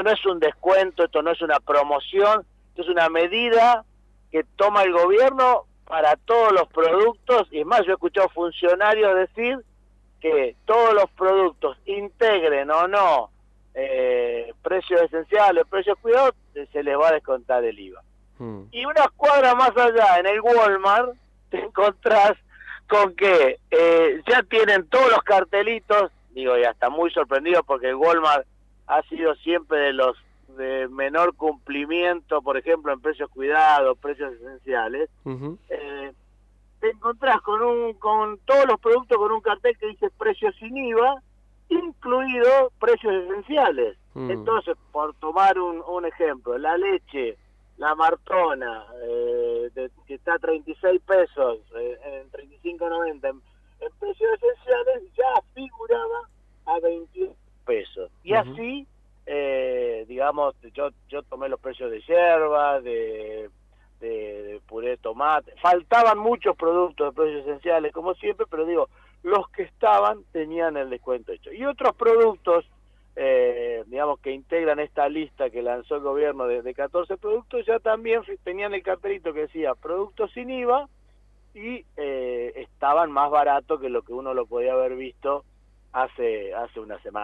no es un descuento, esto no es una promoción, esto es una medida que toma el gobierno para todos los productos, y es más, yo he escuchado funcionarios decir que todos los productos integren o no precios esenciales, precios cuidados, se les va a descontar el IVA. Y unas cuadras más allá, en el Walmart, te encontrás con que ya tienen todos los cartelitos, digo, y hasta muy sorprendido porque el Walmart ha sido siempre de los de menor cumplimiento, por ejemplo, en precios cuidados, precios esenciales. Te encontrás con todos los productos con un cartel que dice precios sin IVA, incluido precios esenciales. Entonces, por tomar un ejemplo, la leche, la Martona, que está a 36 pesos, en 35.90, en precios esenciales ya figuraba a 21 pesos. Y así, digamos, yo tomé los precios de yerba, de puré de tomate. Faltaban muchos productos de precios esenciales, como siempre, pero digo, los que estaban tenían el descuento hecho. Y otros productos, digamos, que integran esta lista que lanzó el gobierno de 14 productos, ya también tenían el cartelito que decía productos sin IVA y estaban más baratos que lo que uno lo podía haber visto hace una semana.